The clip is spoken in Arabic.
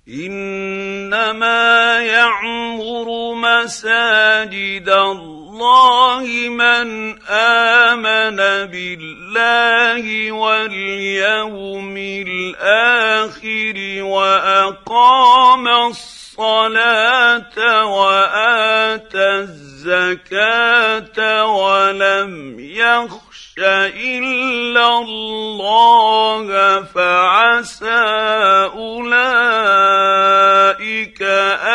إنما يعمر مساجد الله من آمن بالله واليوم الآخر وأقام الصلاة وآتى الزكاة ولم يخش إلا الله فعسى أولئك